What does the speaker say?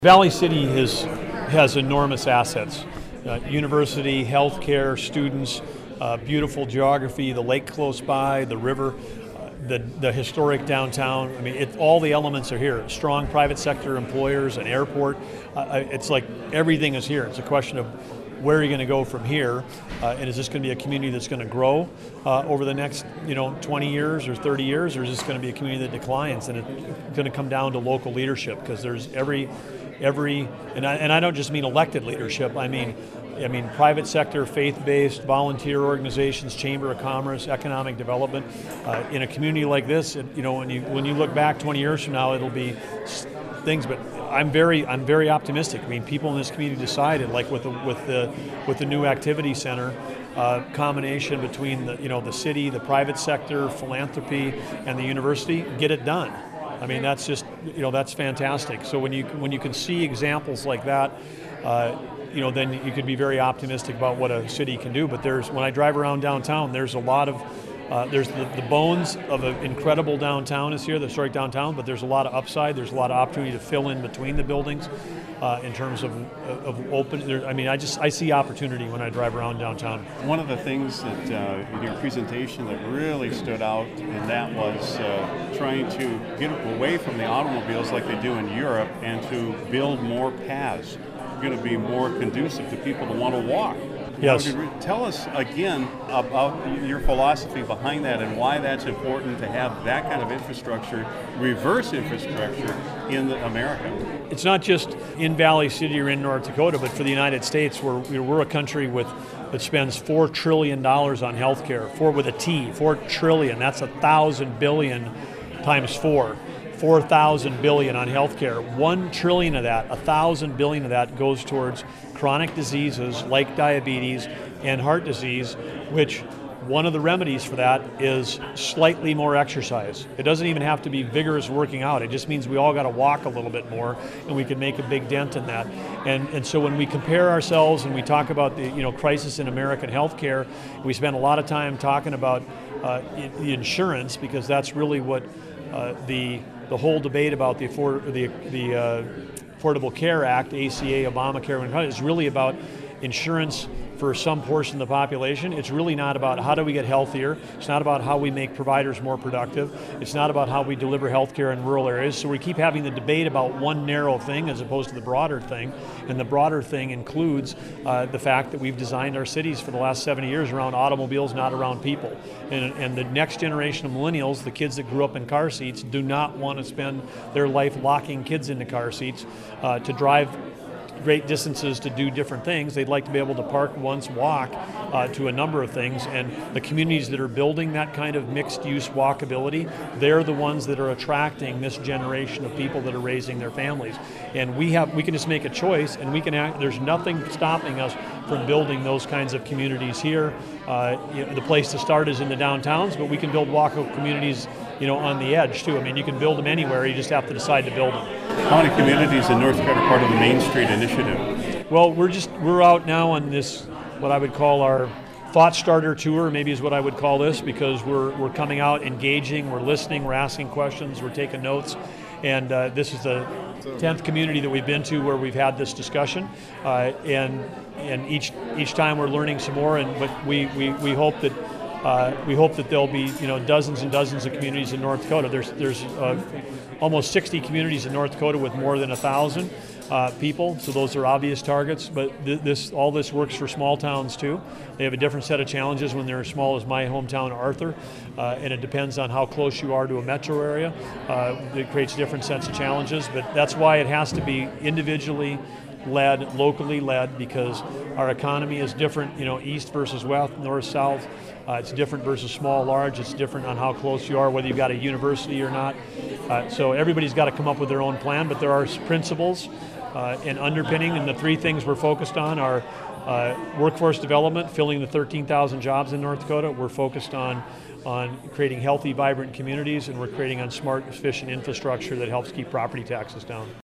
Valley City has enormous assets. University, healthcare, students, beautiful geography, the lake close by, the river, the historic downtown. I mean, all the elements are here. Strong private sector employers, an airport. It's like everything is here. It's a question of where are you going to go from here, and is this going to be a community that's going to grow over the next 20 years or 30 years, or is this going to be a community that declines? And it's going to come down to local leadership, because there's and I don't just mean elected leadership. I mean private sector, faith-based, volunteer organizations, chamber of commerce, economic development. In a community like this, when you look back 20 years from now, it'll be things. But I'm very optimistic. I mean, people in this community decided, like with the new activity center, combination between the city, the private sector, philanthropy, and the university, get it done. I mean, that's just that's fantastic. So when you can see examples like that, then you could be very optimistic about what a city can do. But when I drive around downtown, there's a lot of there's the bones of an incredible downtown is here, the historic downtown, but there's a lot of upside. There's a lot of opportunity to fill in between the buildings in terms of open. I see opportunity when I drive around downtown. One of the things that in your presentation that really stood out, and that was trying to get away from the automobiles like they do in Europe and to build more paths. Going to be more conducive to people to want to walk. Yes. Tell us again about your philosophy behind that and why that's important to have that kind of infrastructure, reverse infrastructure in America. It's not just in Valley City or in North Dakota, but for the United States, we're a country that spends $4 trillion on healthcare. With a T, $4 trillion. That's 1,000 billion times 4. 4,000 billion on healthcare. 1 trillion of that, 1,000 billion of that goes towards chronic diseases like diabetes and heart disease, which one of the remedies for that is slightly more exercise. It doesn't even have to be vigorous working out. It just means we all got to walk a little bit more, and we can make a big dent in that. And so when we compare ourselves and we talk about the crisis in American healthcare, we spend a lot of time talking about the insurance, because that's really what the whole debate about the Affordable Care Act, ACA, Obamacare, is really about insurance for some portion of the population. It's really not about how do we get healthier. It's not about how we make providers more productive. It's not about how we deliver healthcare in rural areas. So we keep having the debate about one narrow thing as opposed to the broader thing. And the broader thing includes the fact that we've designed our cities for the last 70 years around automobiles, not around people. And the next generation of millennials, the kids that grew up in car seats, do not want to spend their life locking kids into car seats to drive great distances to do different things. They'd like to be able to park once, walk to a number of things, and the communities that are building that kind of mixed-use walkability, they're the ones that are attracting this generation of people that are raising their families. And we can just make a choice, and there's nothing stopping us from building those kinds of communities here. The place to start is in the downtowns, but we can build walkable communities on the edge too. I mean, you can build them anywhere, you just have to decide to build them. How many communities in North Dakota are part of the Main Street Initiative? Well, we're out now on this, what I would call our thought starter tour, maybe is what I would call this, because we're coming out, engaging, we're listening, we're asking questions, we're taking notes. And this is the 10th community that we've been to where we've had this discussion, and each time we're learning some more. But we hope that there'll be dozens and dozens of communities in North Dakota. There's almost 60 communities in North Dakota with more than 1,000 people, so those are obvious targets. But all this works for small towns too. They have a different set of challenges when they're as small as my hometown, Arthur, and it depends on how close you are to a metro area. It creates different sets of challenges, but that's why it has to be individually led, locally led, because our economy is different, east versus west, north, south. It's different versus small, large. It's different on how close you are, whether you've got a university or not. So everybody's got to come up with their own plan, but there are principles and underpinning, and the three things we're focused on are workforce development, filling the 13,000 jobs in North Dakota. We're focused on creating healthy, vibrant communities, and we're creating on smart, efficient infrastructure that helps keep property taxes down.